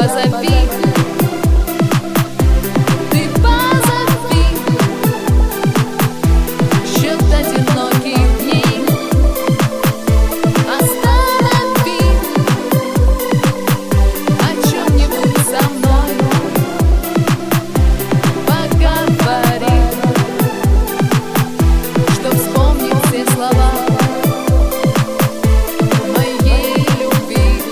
позови. Ты позови. Счет одиноких дней останови. О чем-нибудь со мной поговори, чтоб вспомнить все слова моей любви.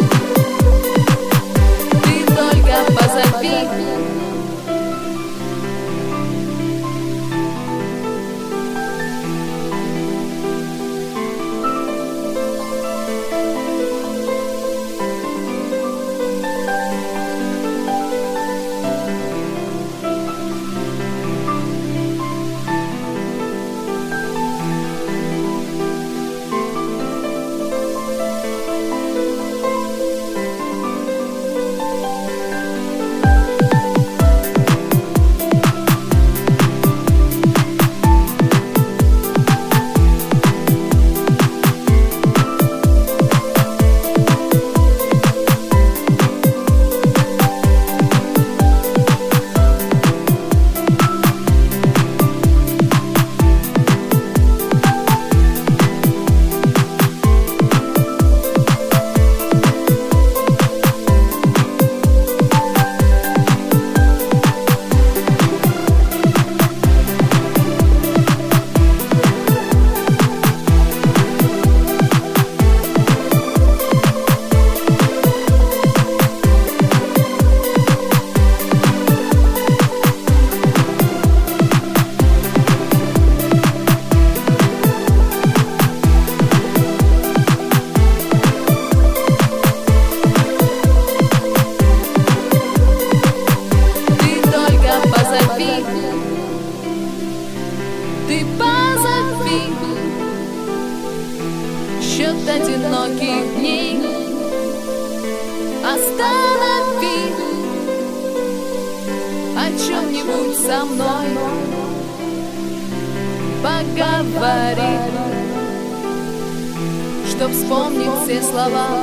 Ты только позови. Ты позови. Счет одиноких дней останови. О чем-нибудь со мной поговори, чтоб вспомнить все слова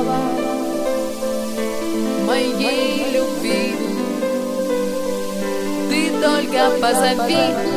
моей любви. Ты только позови.